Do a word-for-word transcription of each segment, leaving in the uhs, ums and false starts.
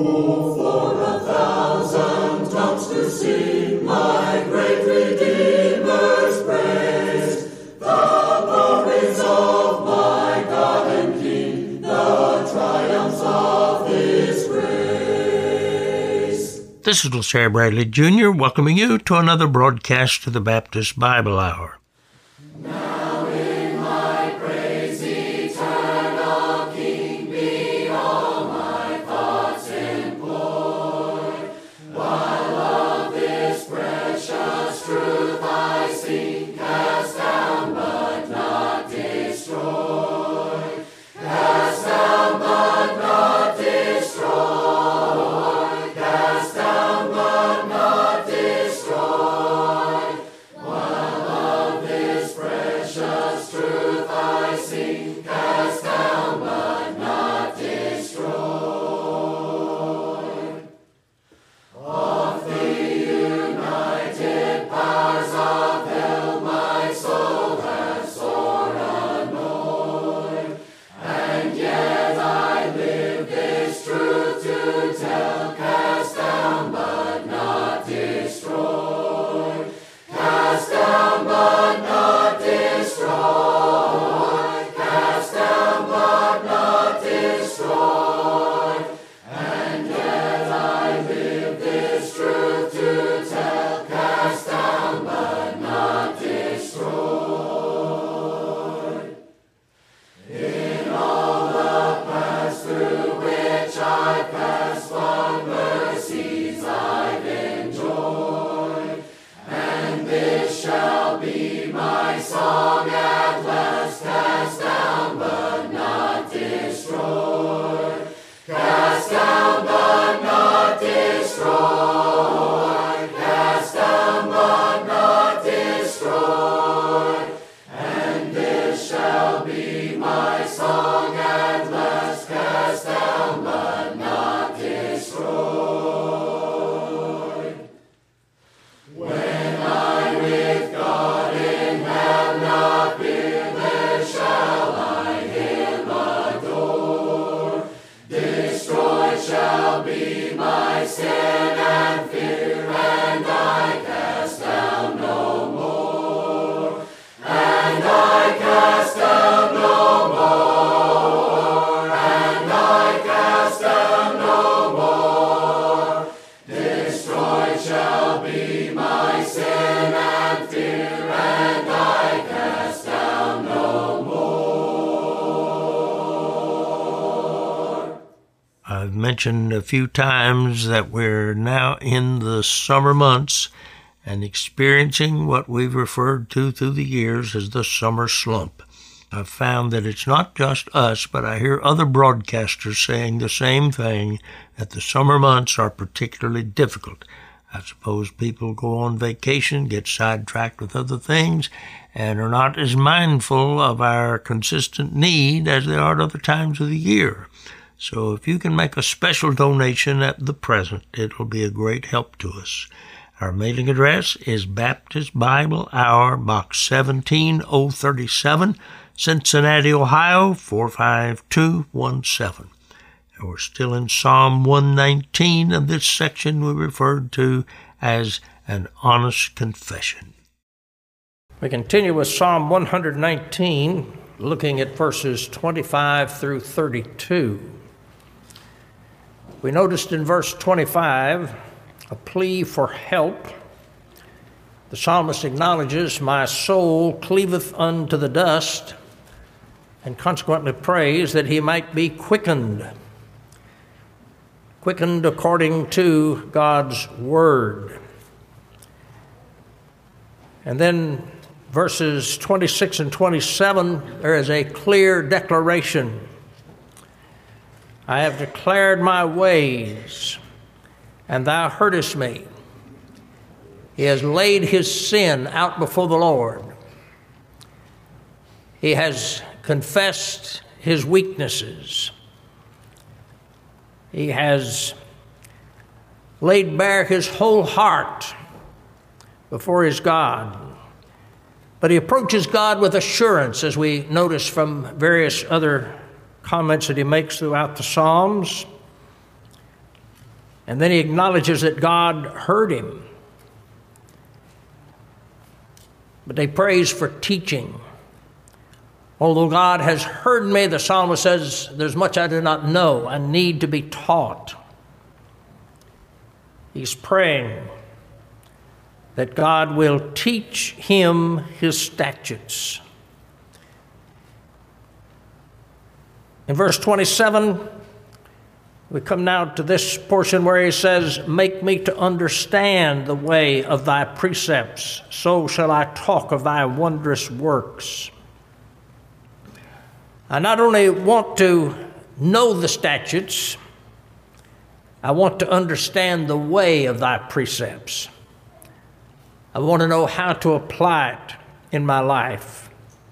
Oh, for a thousand tongues to sing my great Redeemer's praise, the glories of my God and King, the triumphs of His grace. This is LaSalle Bradley Junior welcoming you to another broadcast of the Baptist Bible Hour. Now in my praise, eternal King, be all my thoughts employ. While of this precious truth I sing, cast down but not destroy. Cast down but not destroy. Cast down but not destroy. While of this precious truth I sing, cast down but not destroy. Of the united powers of hell my soul has sore annoyed, and yet I live this truth to tell, cast down but not destroy. Cast down but not destroy. Cast down but not destroy. And yet I live this truth to tell, cast down but not destroy. In all the paths through which I pass, what mercies I've enjoyed, and this shall be my song at last, cast down but not destroy. Cast down but not destroy. Cast down but not destroy. And this shall be my song at last, cast down but not destroy. When I with God in heaven appear, there shall I Him adore. Destroyed shall be my sin and fear, and I cast down no more. And I cast down no more. And I cast down no more. Destroyed shall be my sin and fear, and I cast down no more. I've mentioned a few times that we're now in the summer months and experiencing what we've referred to through the years as the summer slump. I've found that it's not just us, but I hear other broadcasters saying the same thing, that the summer months are particularly difficult. I suppose people go on vacation, get sidetracked with other things, and are not as mindful of our consistent need as they are at other times of the year. So if you can make a special donation at the present, it'll be a great help to us. Our mailing address is Baptist Bible Hour, Box seventeen oh thirty-seven, Cincinnati, Ohio, four five two one seven. And we're still in Psalm one nineteen, and this section we referred to as an honest confession. We continue with Psalm one nineteen, looking at verses twenty-five through thirty-two. We noticed in verse twenty-five a plea for help. The psalmist acknowledges, "My soul cleaveth unto the dust," and consequently prays that he might be quickened. Quickened according to God's word. And then verses twenty-six and twenty-seven, there is a clear declaration. "I have declared my ways, and thou heardest me." He has laid his sin out before the Lord. He has confessed his weaknesses. He has laid bare his whole heart before his God. But he approaches God with assurance, as we notice from various other comments that he makes throughout the Psalms. And then he acknowledges that God heard him. But he prays for teaching. Although God has heard me, the psalmist says, there's much I do not know. I need to be taught. He's praying that God will teach him his statutes. In verse twenty-seven, we come now to this portion where he says, make me to understand the way of thy precepts, so shall I talk of thy wondrous works. I not only want to know the statutes, I want to understand the way of thy precepts. I want to know how to apply it in my life.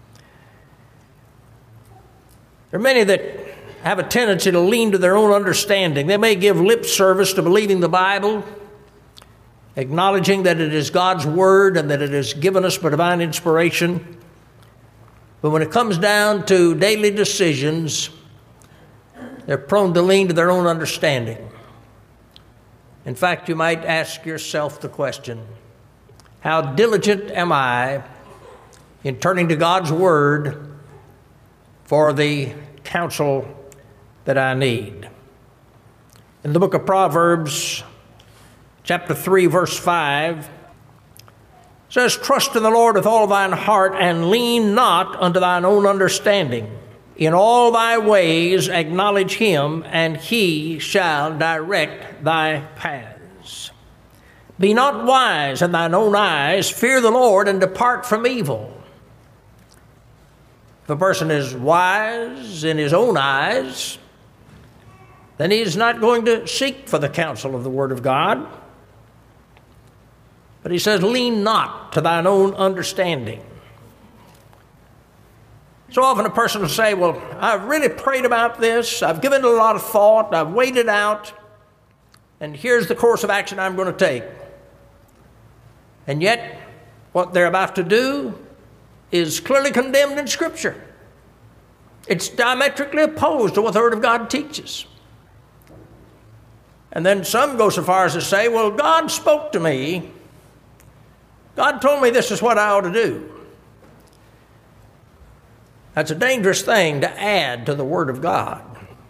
There are many that have a tendency to lean to their own understanding. They may give lip service to believing the Bible, acknowledging that it is God's word and that it is given us by divine inspiration. But when it comes down to daily decisions, they're prone to lean to their own understanding. In fact, you might ask yourself the question, how diligent am I in turning to God's word for the counsel that I need? In the book of Proverbs, chapter three, verse five, it says, trust in the Lord with all thine heart, and lean not unto thine own understanding. In all thy ways acknowledge him, and he shall direct thy paths. Be not wise in thine own eyes, fear the Lord, and depart from evil. If a person is wise in his own eyes, then he is not going to seek for the counsel of the Word of God. But he says, lean not to thine own understanding. So often a person will say, well, I've really prayed about this, I've given it a lot of thought, I've weighed it out, and here's the course of action I'm going to take. And yet, what they're about to do is clearly condemned in Scripture. It's diametrically opposed to what the Word of God teaches. And then some go so far as to say, well, God spoke to me. God told me this is what I ought to do. That's a dangerous thing to add to the Word of God.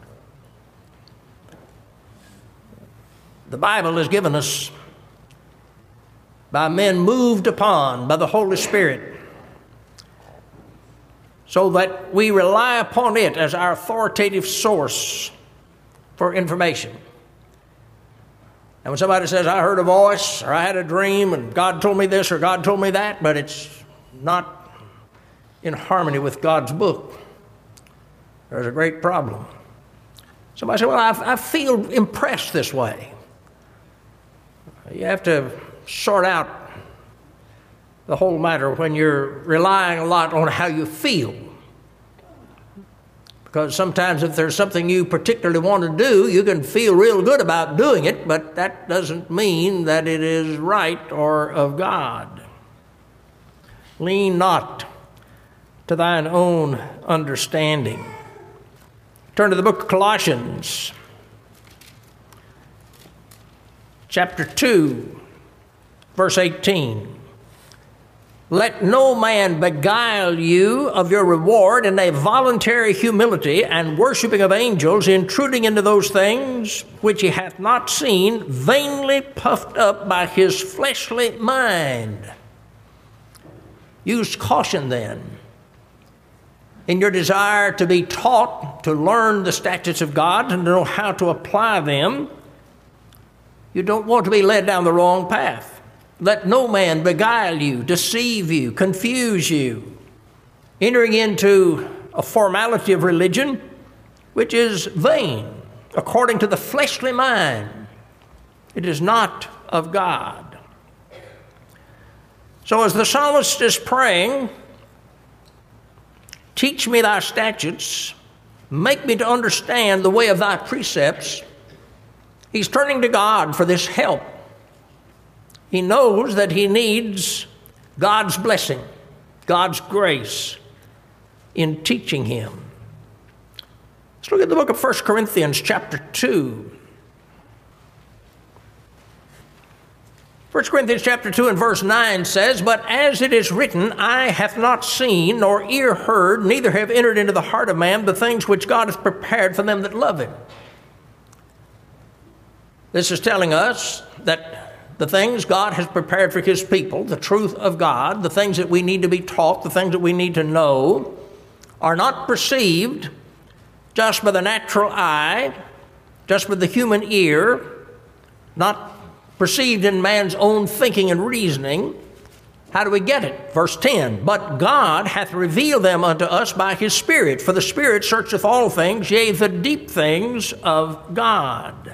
The Bible is given us by men moved upon by the Holy Spirit, so that we rely upon it as our authoritative source for information. And when somebody says, I heard a voice, or I had a dream, and God told me this, or God told me that, but it's not in harmony with God's book, there's a great problem. Somebody said, well, I, I feel impressed this way. You have to sort out the whole matter when you're relying a lot on how you feel. Because sometimes if there's something you particularly want to do, you can feel real good about doing it, but that doesn't mean that it is right or of God. Lean not to thine own understanding. Turn to the book of Colossians, chapter two, verse eighteen. Let no man beguile you of your reward in a voluntary humility and worshiping of angels, intruding into those things which he hath not seen, vainly puffed up by his fleshly mind. Use caution then in your desire to be taught, to learn the statutes of God and to know how to apply them. You don't want to be led down the wrong path. Let no man beguile you, deceive you, confuse you, entering into a formality of religion which is vain, according to the fleshly mind. It is not of God. So as the psalmist is praying, teach me thy statutes, make me to understand the way of thy precepts, he's turning to God for this help. He knows that he needs God's blessing, God's grace in teaching him. Let's look at the book of First Corinthians chapter two. First Corinthians chapter two and verse nine says, "But as it is written, eye hath not seen, nor ear heard, neither have entered into the heart of man the things which God hath prepared for them that love him." This is telling us that the things God has prepared for his people, the truth of God, the things that we need to be taught, the things that we need to know, are not perceived just by the natural eye, just with the human ear, not perceived in man's own thinking and reasoning. How do we get it? Verse ten, "But God hath revealed them unto us by his Spirit, for the Spirit searcheth all things, yea, the deep things of God."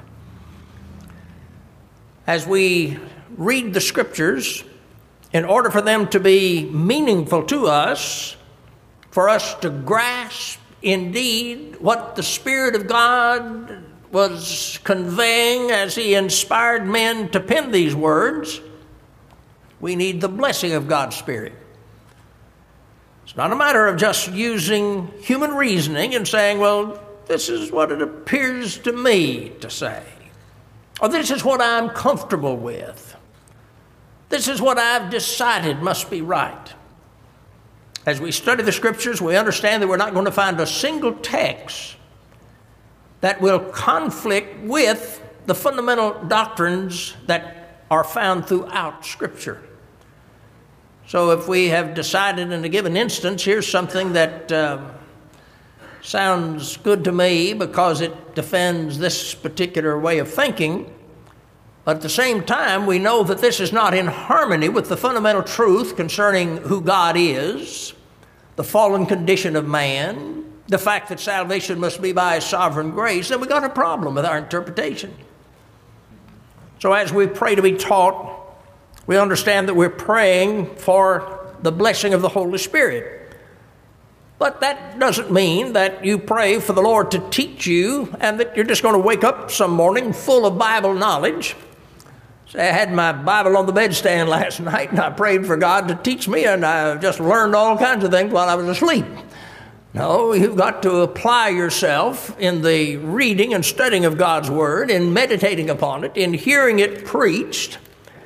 As we read the Scriptures, in order for them to be meaningful to us, for us to grasp indeed what the Spirit of God was conveying as he inspired men to pen these words, we need the blessing of God's Spirit. It's not a matter of just using human reasoning and saying, well, this is what it appears to me to say, or this is what I'm comfortable with. This is what I've decided must be right. As we study the Scriptures, we understand that we're not going to find a single text that will conflict with the fundamental doctrines that are found throughout Scripture. So if we have decided in a given instance, here's something that uh, sounds good to me because it defends this particular way of thinking, but at the same time, we know that this is not in harmony with the fundamental truth concerning who God is, the fallen condition of man, the fact that salvation must be by his sovereign grace, then we got a problem with our interpretation. So as we pray to be taught, we understand that we're praying for the blessing of the Holy Spirit. But that doesn't mean that you pray for the Lord to teach you and that you're just going to wake up some morning full of Bible knowledge. So I had my Bible on the bedstand last night and I prayed for God to teach me, and I just learned all kinds of things while I was asleep. No, you've got to apply yourself in the reading and studying of God's Word, in meditating upon it, in hearing it preached.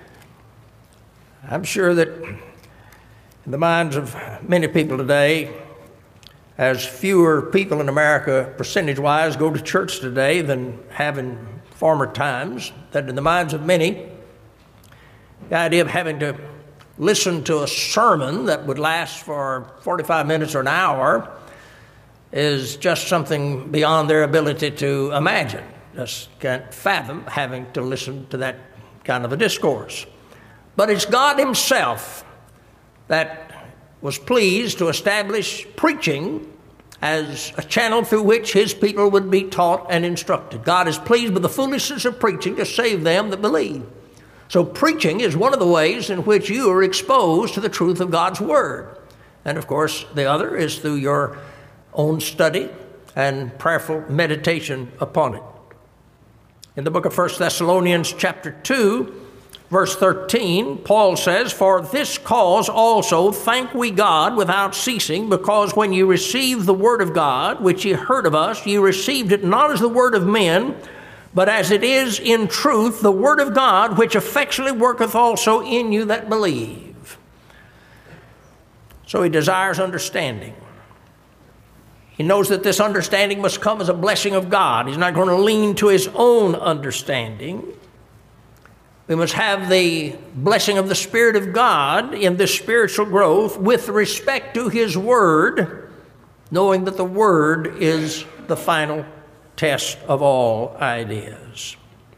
I'm sure that in the minds of many people today, as fewer people in America percentage-wise go to church today than have in former times, that in the minds of many, the idea of having to listen to a sermon that would last for forty-five minutes or an hour is just something beyond their ability to imagine. Just can't fathom having to listen to that kind of a discourse. But it's God himself that was pleased to establish preaching as a channel through which his people would be taught and instructed. God is pleased with the foolishness of preaching to save them that believe. So preaching is one of the ways in which you are exposed to the truth of God's Word. And of course, the other is through your own study and prayerful meditation upon it. In the book of First Thessalonians chapter two, verse thirteen, Paul says, "For this cause also thank we God without ceasing, because when you received the word of God, which ye heard of us, ye received it not as the word of men, but as it is in truth the word of God, which effectually worketh also in you that believe." So he desires understanding. He knows that this understanding must come as a blessing of God. He's not going to lean to his own understanding. We must have the blessing of the Spirit of God in this spiritual growth with respect to his Word, knowing that the Word is the final test of all ideas.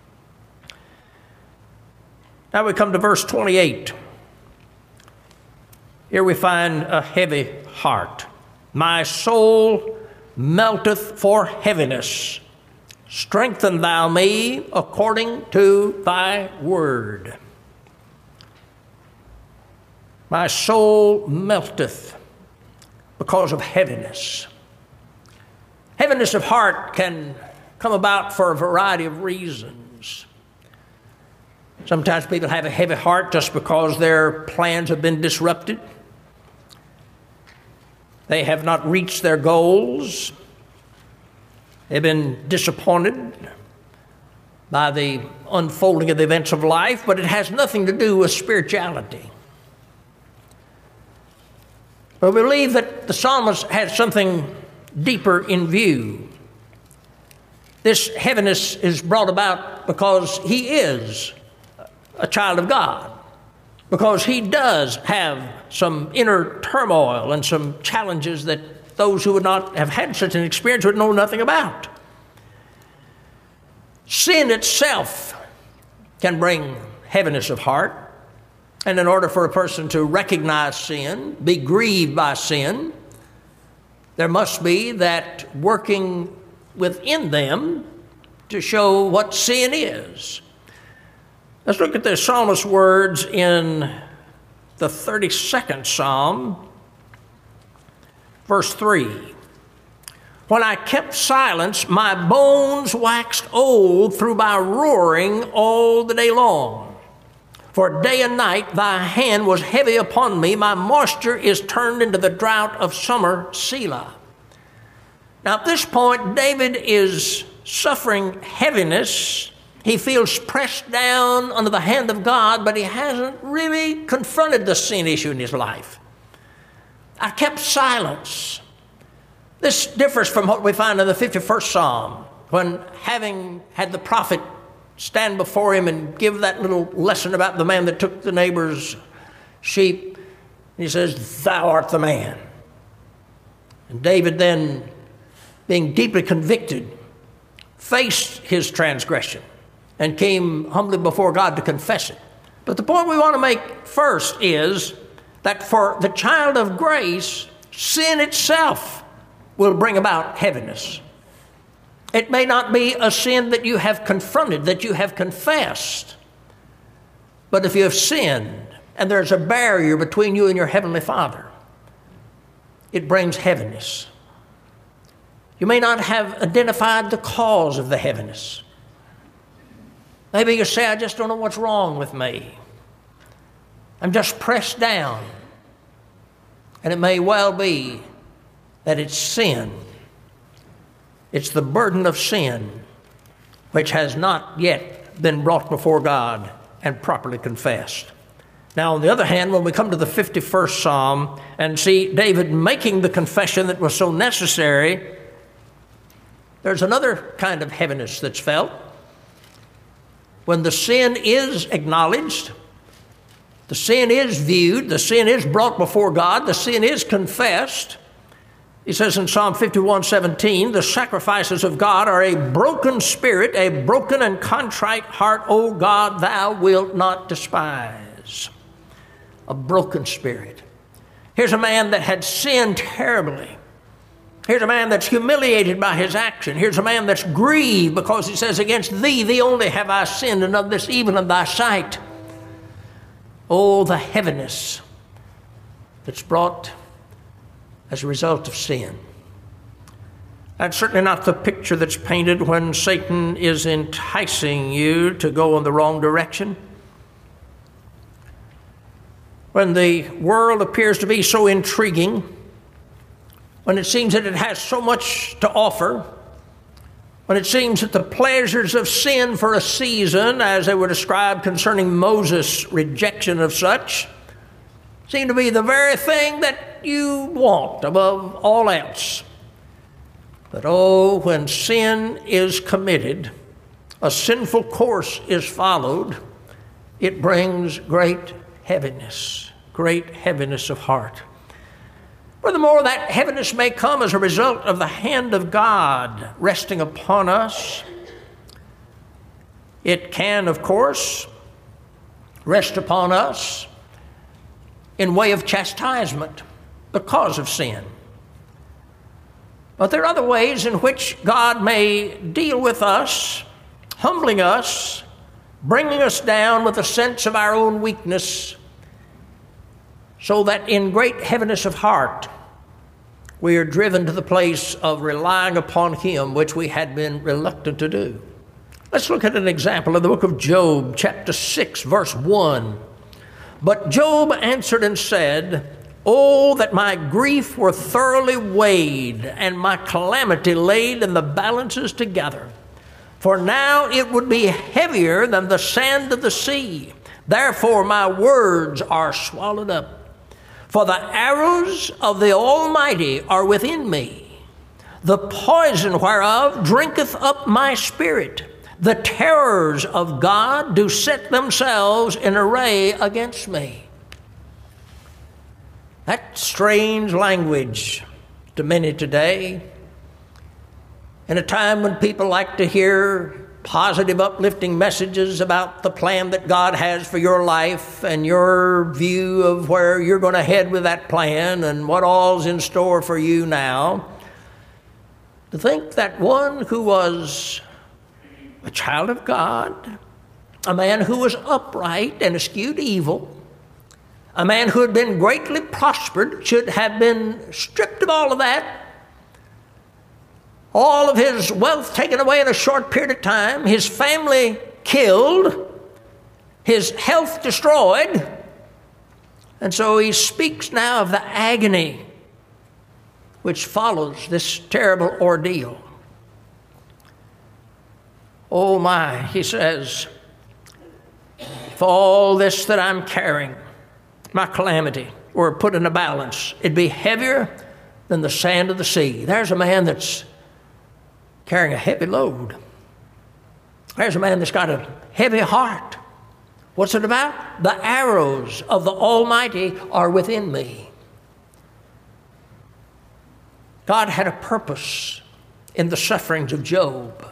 Now we come to verse twenty-eight. Here we find a heavy heart. "My soul melteth for heaviness. Strengthen thou me according to thy word." My soul melteth because of heaviness. Heaviness of heart can come about for a variety of reasons. Sometimes people have a heavy heart just because their plans have been disrupted. They have not reached their goals. They've been disappointed. by the unfolding of the events of life, but it has nothing to do with spirituality. But we believe that the psalmist had something deeper in view. This heaviness is brought about because he is a child of God, because he does have some inner turmoil and some challenges that those who would not have had such an experience would know nothing about. Sin itself can bring heaviness of heart, and in order for a person to recognize sin, be grieved by sin, there must be that working within them to show what sin is. Let's look at the psalmist's words in the thirty-second Psalm, verse three. When I kept silence, my bones waxed old through my roaring all the day long. For day and night thy hand was heavy upon me. My moisture is turned into the drought of summer, Selah. Now at this point, David is suffering heaviness. He feels pressed down under the hand of God, but he hasn't really confronted the sin issue in his life. I kept silence. This differs from what we find in the fifty-first Psalm, when having had the prophet stand before him and give that little lesson about the man that took the neighbor's sheep, he says, "Thou art the man." And David then, being deeply convicted, faced his transgression and came humbly before God to confess it. But the point we want to make first is that for the child of grace, sin itself will bring about heaviness. It may not be a sin that you have confronted, that you have confessed, but if you have sinned and there's a barrier between you and your Heavenly Father, it brings heaviness. You may not have identified the cause of the heaviness. Maybe you say, "I just don't know what's wrong with me. I'm just pressed down." And it may well be that it's sin. It's the burden of sin which has not yet been brought before God and properly confessed. Now, on the other hand, when we come to the fifty-first Psalm and see David making the confession that was so necessary, there's another kind of heaviness that's felt. When the sin is acknowledged, the sin is viewed, the sin is brought before God, the sin is confessed. He says in Psalm fifty-one seventeen, "The sacrifices of God are a broken spirit, a broken and contrite heart, O God, thou wilt not despise." A broken spirit. Here's a man that had sinned terribly. Here's a man that's humiliated by his action. Here's a man that's grieved because he says, "Against thee, thee only have I sinned, and of this evil in thy sight." Oh, the heaviness that's brought as a result of sin. That's certainly not the picture that's painted when Satan is enticing you to go in the wrong direction. When the world appears to be so intriguing, when it seems that it has so much to offer, when it seems that the pleasures of sin for a season, as they were described concerning Moses' rejection of such, seem to be the very thing that you want above all else. But oh, when sin is committed, a sinful course is followed, it brings great heaviness, great heaviness of heart. Furthermore, that heaviness may come as a result of the hand of God resting upon us. It can, of course, rest upon us in way of chastisement because of sin. But there are other ways in which God may deal with us, humbling us, bringing us down with a sense of our own weakness, so that in great heaviness of heart, we are driven to the place of relying upon Him, which we had been reluctant to do. Let's look at an example in the book of Job, chapter six, verse one. "But Job answered and said, Oh, that my grief were thoroughly weighed, and my calamity laid in the balances together. For now it would be heavier than the sand of the sea. Therefore my words are swallowed up. For the arrows of the Almighty are within me. The poison whereof drinketh up my spirit. The terrors of God do set themselves in array against me. That's strange language to many today. In a time when people like to hear positive, uplifting messages about the plan that God has for your life and your view of where you're going to head with that plan and what all's in store for you now, to think that one who was a child of God, a man who was upright and eschewed evil, a man who had been greatly prospered, should have been stripped of all of that, all of his wealth taken away in a short period of time, his family killed, his health destroyed. And so he speaks now of the agony which follows this terrible ordeal. Oh my, he says, if all this that I'm carrying, my calamity, were put in a balance, it'd be heavier than the sand of the sea. There's a man that's carrying a heavy load. There's a man that's got a heavy heart. What's it about? The arrows of the Almighty are within me. God had a purpose in the sufferings of Job.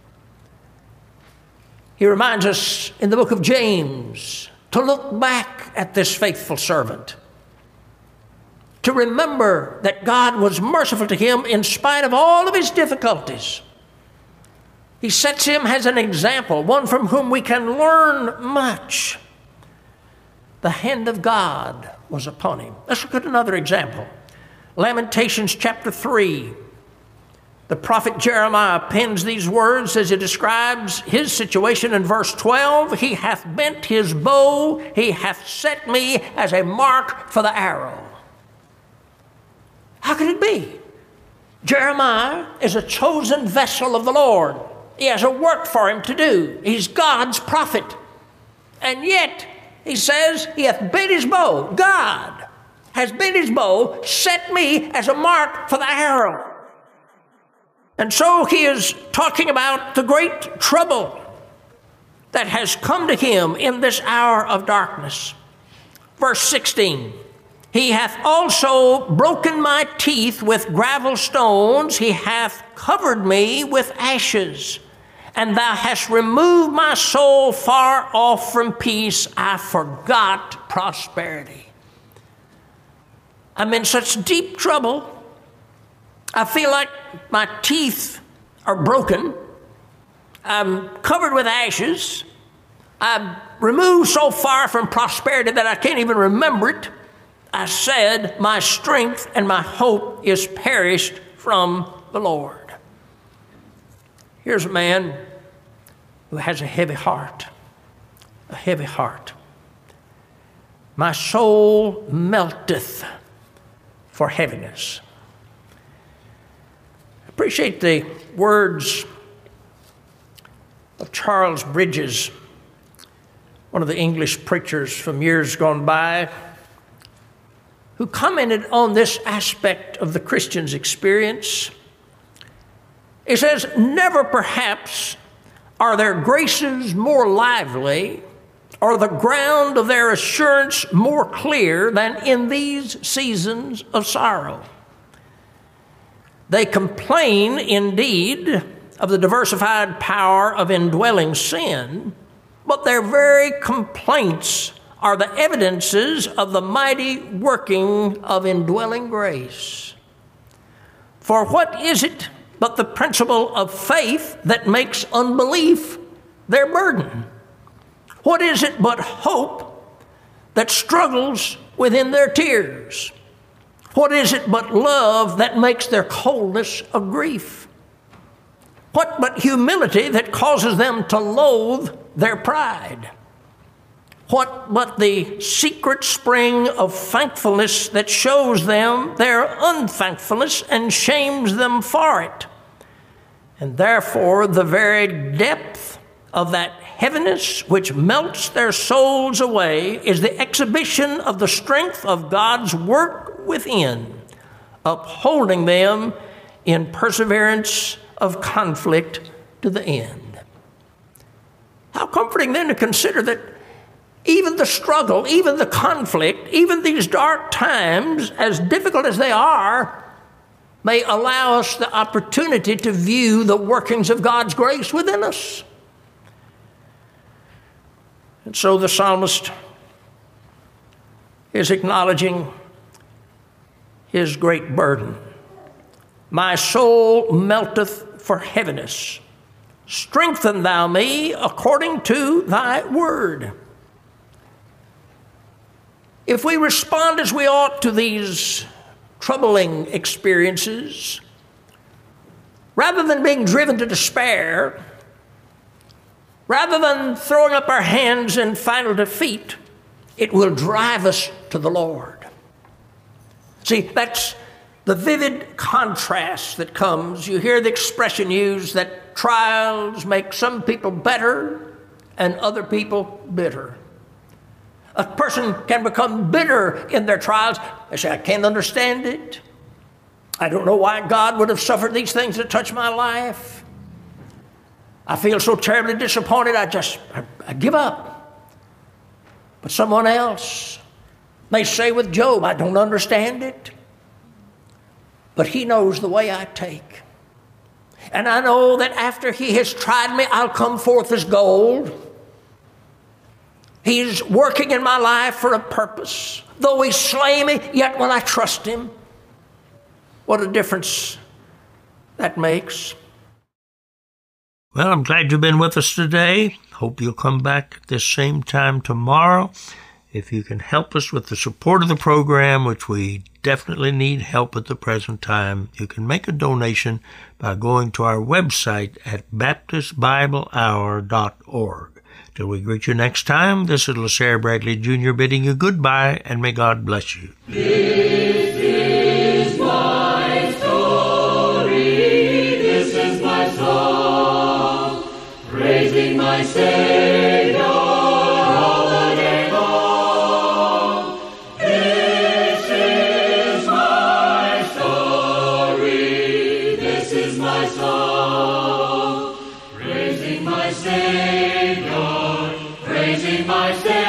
He reminds us in the book of James to look back at this faithful servant, to remember that God was merciful to him in spite of all of his difficulties. He sets him as an example, one from whom we can learn much. The hand of God was upon him. Let's look at another example. Lamentations chapter three. The prophet Jeremiah pens these words as he describes his situation in verse twelve. He hath bent his bow, he hath set me as a mark for the arrow. How could it be? Jeremiah is a chosen vessel of the Lord. He has a work for him to do. He's God's prophet. And yet, he says, he hath bent his bow. God has bent his bow, set me as a mark for the arrow. And so he is talking about the great trouble that has come to him in this hour of darkness. Verse sixteen, he hath also broken my teeth with gravel stones. He hath covered me with ashes. And thou hast removed my soul far off from peace. I forgot prosperity. I'm in such deep trouble. I feel like my teeth are broken. I'm covered with ashes. I'm removed so far from prosperity that I can't even remember it. I said, my strength and my hope is perished from the Lord. Here's a man who has a heavy heart, a heavy heart. My soul melteth for heaviness. I appreciate the words of Charles Bridges, one of the English preachers from years gone by, who commented on this aspect of the Christian's experience. He says, never perhaps are their graces more lively or the ground of their assurance more clear than in these seasons of sorrow. They complain indeed of the diversified power of indwelling sin, but their very complaints are the evidences of the mighty working of indwelling grace. For what is it but the principle of faith that makes unbelief their burden? What is it but hope that struggles within their tears? What is it but love that makes their coldness a grief? What but humility that causes them to loathe their pride? What but the secret spring of thankfulness that shows them their unthankfulness and shames them for it? And therefore, the very depth of that heaviness which melts their souls away is the exhibition of the strength of God's work within, upholding them in perseverance of conflict to the end. How comforting then to consider that even the struggle, even the conflict, even these dark times, as difficult as they are, may allow us the opportunity to view the workings of God's grace within us. And so the psalmist is acknowledging his great burden. My soul melteth for heaviness. Strengthen thou me according to thy word. If we respond as we ought to these troubling experiences, rather than being driven to despair, rather than throwing up our hands in final defeat, it will drive us to the Lord. See, that's the vivid contrast that comes. You hear the expression used that trials make some people better and other people bitter. A person can become bitter in their trials. They say, I can't understand it. I don't know why God would have suffered these things to touch my life. I feel so terribly disappointed, I just, I, I give up. But someone else may say with Job, I don't understand it, but he knows the way I take. And I know that after he has tried me, I'll come forth as gold. He's working in my life for a purpose. Though he slay me, yet will I trust him. What a difference that makes. Well, I'm glad you've been with us today. Hope you'll come back at this same time tomorrow. If you can help us with the support of the program, which we definitely need help at the present time, you can make a donation by going to our website at baptist bible hour dot org. Till we greet you next time, this is LaSalle Bradley Junior bidding you goodbye, and may God bless you. This is my story, this is my song, praising my Savior all the day long. This is my story, this is my song, praising my Savior, praising my Savior.